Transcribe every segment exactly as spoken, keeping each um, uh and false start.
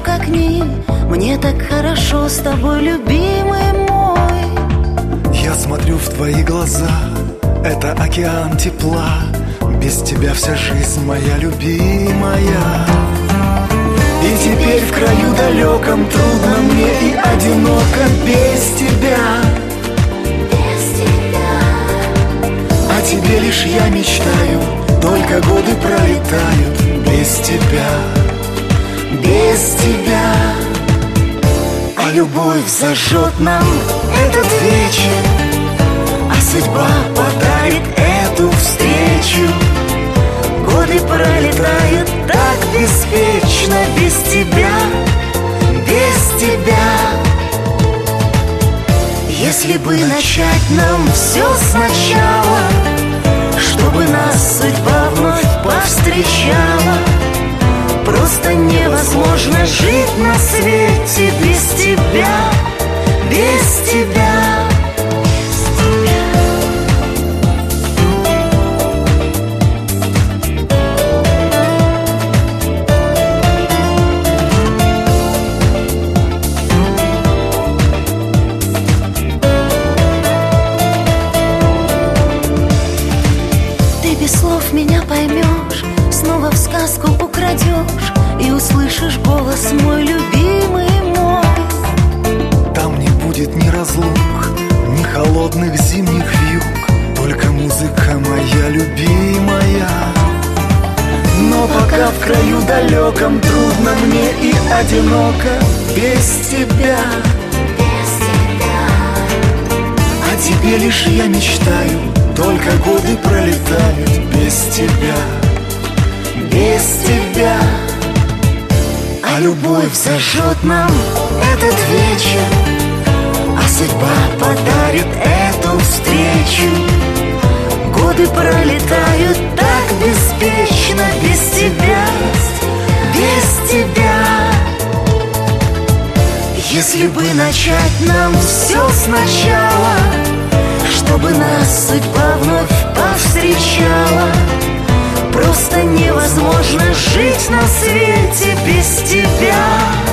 как ни. Мне так хорошо с тобой, любимый мой. Я смотрю в твои глаза, это океан тепла. Без тебя вся жизнь моя любимая. И теперь в краю далеком трудно мне и одиноко без тебя. Без тебя. О тебе лишь я мечтаю, только годы пролетают без тебя, без тебя. А любовь зажжет нам этот вечер, а судьба подарит эту встречу. Годы пролетают так беспечно без тебя, без тебя. Если бы начать нам все сначала, чтобы нас судьба вновь повстречала. Просто невозможно жить на свете без тебя, без тебя. Без слов меня поймешь, снова в сказку украдешь и услышишь голос мой, любимый мой. Там не будет ни разлук, ни холодных зимних вьюг, только музыка моя любимая. Но пока в краю далеком трудно мне и одиноко без тебя, без тебя. о тебе лишь я мечтаю, только годы пролетают без тебя, без тебя. А любовь зажжет нам этот вечер, а судьба подарит эту встречу. Годы пролетают так беспечно без тебя, без тебя. Если бы начать нам все сначала, чтобы нас судьба вновь повстречала. Просто невозможно жить на свете без тебя.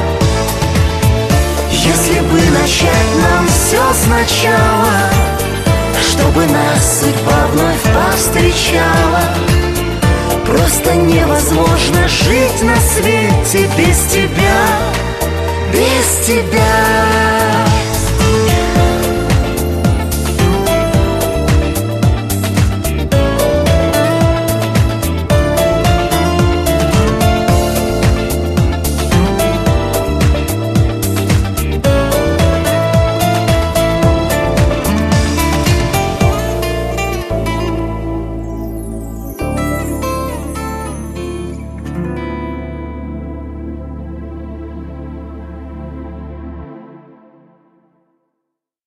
Если бы начать нам все сначала, чтобы нас судьба вновь повстречала. Просто невозможно жить на свете без тебя, без тебя.